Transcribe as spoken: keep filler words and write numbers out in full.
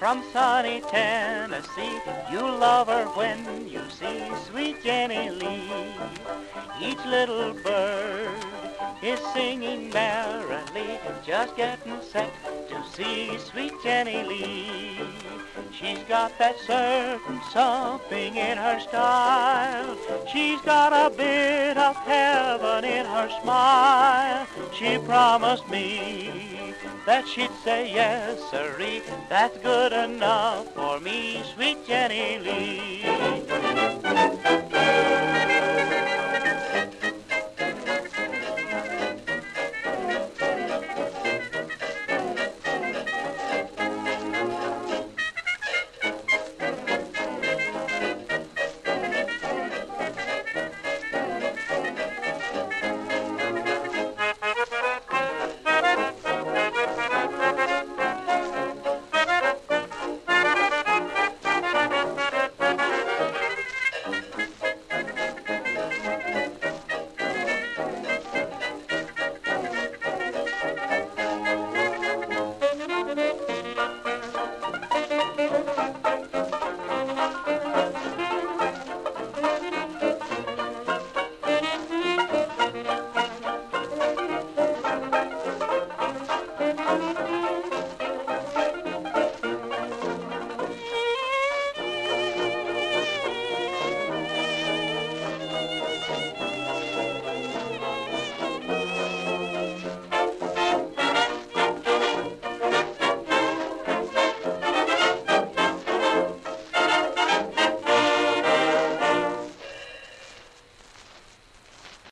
from sunny Tennessee. You'll love her when you see sweet Jenny Lee. Each little bird is singing merrily, just getting set to see sweet Jenny Lee. She's got that certain something in her style. She's got a bit of heaven in her smile. She promised me that she'd say yes, sirree. That's good enough for me, sweet Jenny Lee.